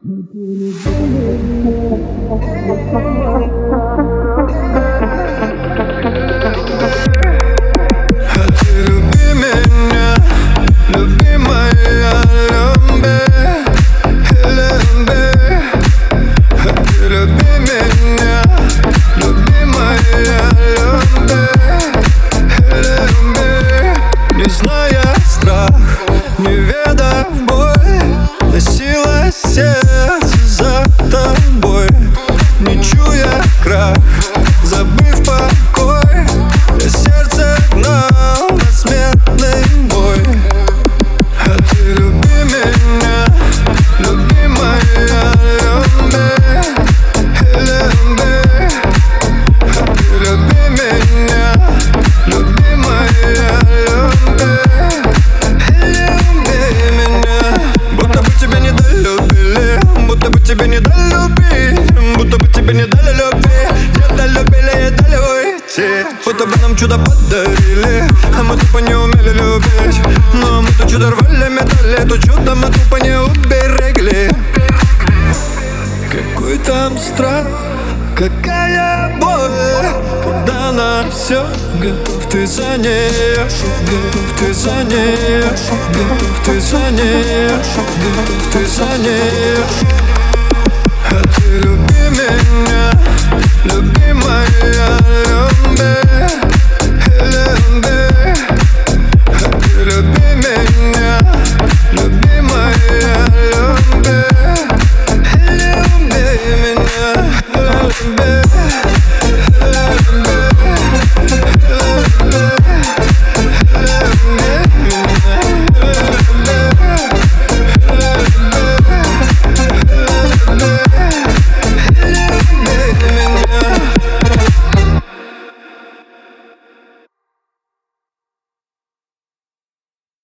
Не зная страх, не ведав боль, носилось сердце за тобой, не чуя крах, забыв покой. Я сердце гнал на смертный бой. А ты люби меня, любимая, люби, люби. А ты люби меня, любимая, люби, люби меня. Будто бы тебя не долюбили, будто бы тебя не долюбить, будто бы тебя не дали любви, не долюбили и дали уйти. Будто бы нам чудо подарили, а мы тупо не умели любить. Но мы то чудо рвали металли, то чудо мы тупо не уберегли. Какой там страх, какая боль, когда на все готов ты за нее, готов ты за нее, готов ты за нее, готов ты за нее. А ты люби меня, любимая.